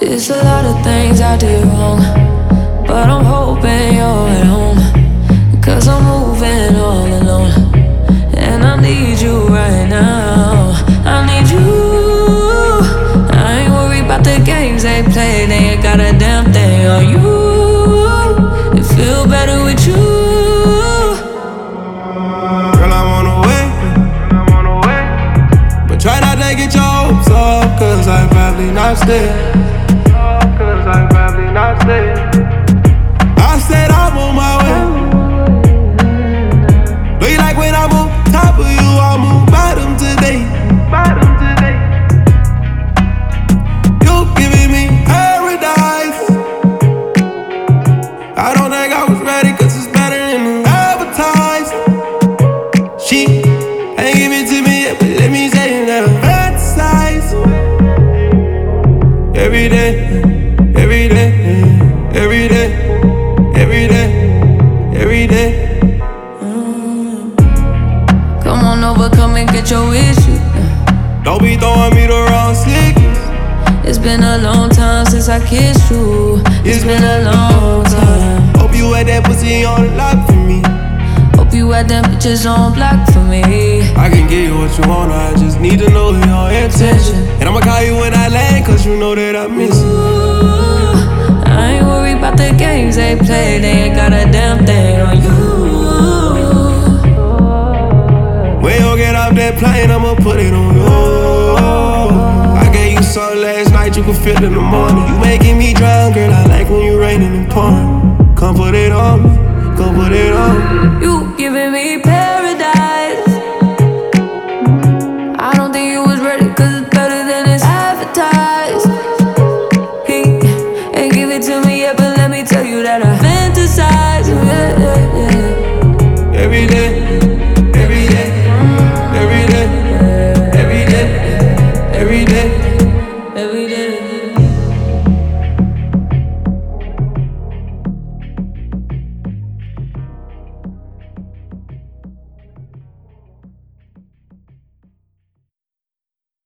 It's a lot of things I did wrong, but I'm hoping you're at home, 'cause I'm moving all alone, and I need you right now. I need you. I ain't worried about the games they play, they ain't got a damn thing on you. It feel better with you. Girl, I'm on the way, but try not to get your hopes up, 'cause I probably not stay. I said I'm on my way. Look like when I'm on top of you, I'm on bottom today. You giving me paradise. I don't think I was ready, 'cause it's better than advertised. She ain't give it to me yet, but let me say it now. Fantasize every day, every day, every day, every day, every day. Come on over, come and get your issue. Don't be throwing me the wrong signals. It's been a long time since I kissed you. It's been a long time. Hope you had that pussy on lock for me. Hope you had them bitches on block for me. I can get you what you want, I just need to know your intention. And I'ma call you when I land, 'cause you know that I miss you. Ooh, I ain't worried about the games they play, they ain't got a damn thing on you. When you get off that plane, I'ma put it on you. I gave you some last night, you can feel it in the morning. You making me drown, girl, I like when you raining and pouring. Come put it on me, come put it on me. You giving me paradise.